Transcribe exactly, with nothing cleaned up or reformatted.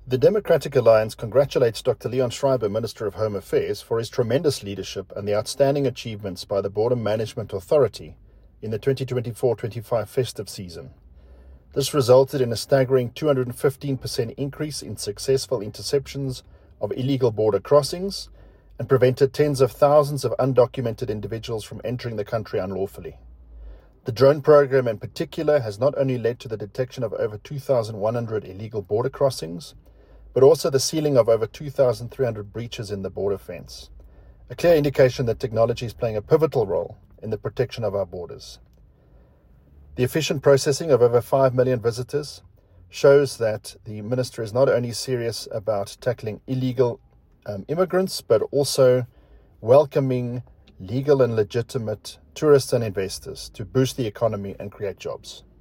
The Democratic Alliance congratulates Doctor Leon Schreiber, Minister of Home Affairs, for his tremendous leadership and the outstanding achievements by the Border Management Authority in the twenty twenty-four twenty-five festive season. This resulted in a staggering two hundred fifteen percent increase in successful interceptions of illegal border crossings and prevented tens of thousands of undocumented individuals from entering the country unlawfully. The drone program in particular has not only led to the detection of over two thousand one hundred illegal border crossings, but also the sealing of over two thousand three hundred breaches in the border fence, a clear indication that technology is playing a pivotal role in the protection of our borders. The efficient processing of over five million visitors shows that the minister is not only serious about tackling illegal um, immigrants, but also welcoming legal and legitimate tourists and investors to boost the economy and create jobs.